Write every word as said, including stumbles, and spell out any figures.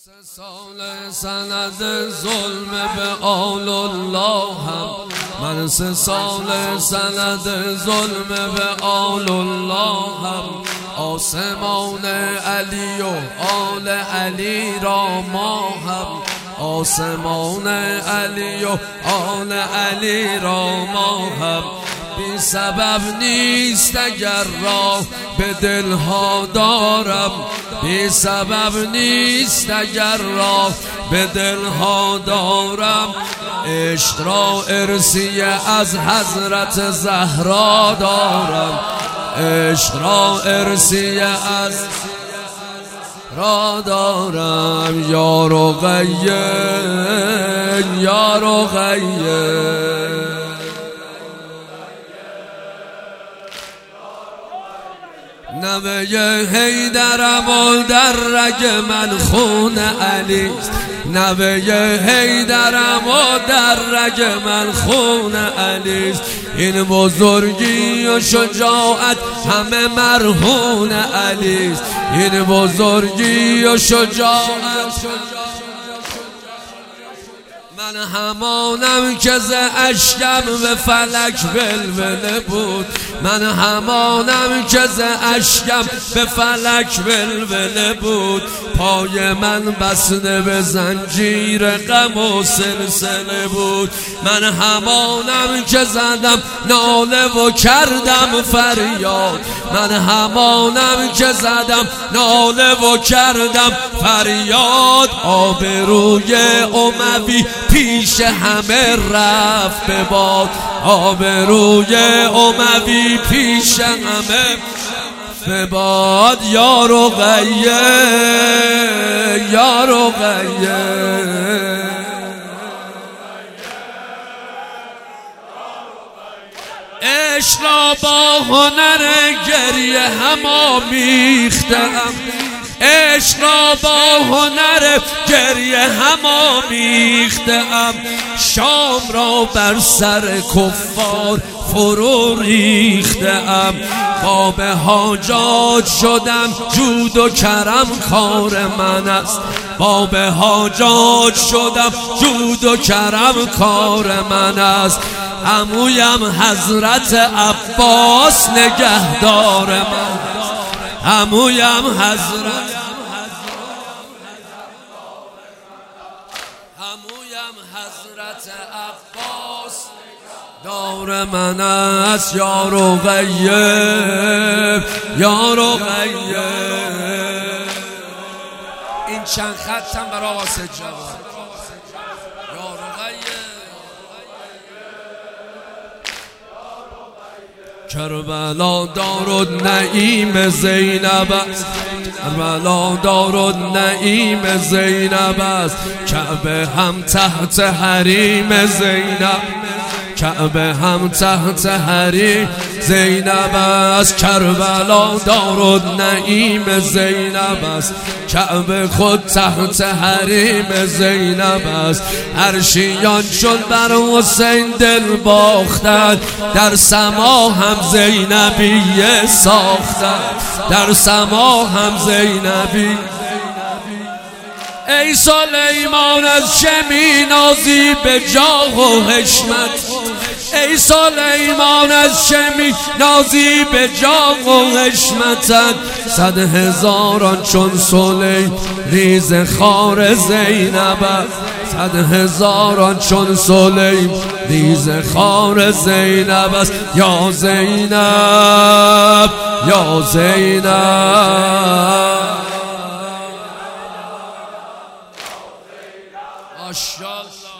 سه سال سند ظلم به آل الله هم من سه سال سند ظلم به آل الله هم آسمان علی و آل علی را ما هم آسمان علی و آل علی را ما هم بی سبب نیست اگر راه به دلها دارم بی سبب نیست اگر راه به دلها دارم عشق را ارثیه از حضرت زهرا دارم عشق را ارثیه از را دارم یا رقیه یا رقیه نوه حیدرم و در رگ من خون علیست نوه حیدرم و در رگ من خون علیست این بزرگی و شجاعت همه مرهون علیست این بزرگی و شجاعت من همانم که ز اشکم به فلک ولوله بود من همانم که ز اشکم به فلک ولوله بود پای من بسته به زنجیر غم و سلسله بود من همانم که زدم ناله و کردم فریاد من همانم که زدم ناله و کردم فریاد آبروی اموی پیش همه رفت به باد آبروی اموی پیش همه به باد یا رقیه یا رقیه عشق را با هنر گریه هم آمیختم عشق را با هنر گریه هم آمیختم شام را بر سر کفار فرو ریختم باب حاجات شدم جود و کرم کار من است باب حاجات شدم جود و کرم کار من است عمویم حضرت عباس نگهدار من عمویم حضرت عمویم حضرت عباس دار من است یا رقیه یا رقیه این چند خطم برای واسه جوان یا رقیه کربلا دارالنعیم زینب است کربلا دارالنعیم زینب است کعبه هم تحت حریم زینب کعبه هم تحت حریم زینب است کربلا دارالنعیم زینب است کعبه خود تحت حریم زینب است عرشیان شد بر حسین دل باختند در سما هم زینبیه ساختند در سما هم زینبی ای سلیمان از چه می نازی به جاه و حشمت ای سلیمان از چه می نازی به جاه و حشمتت صد هزاران چون سلیم ریز خار زینب صد هزاران چون سلیم ریز خار زینب است یا زینب یا زینب ماشاءالله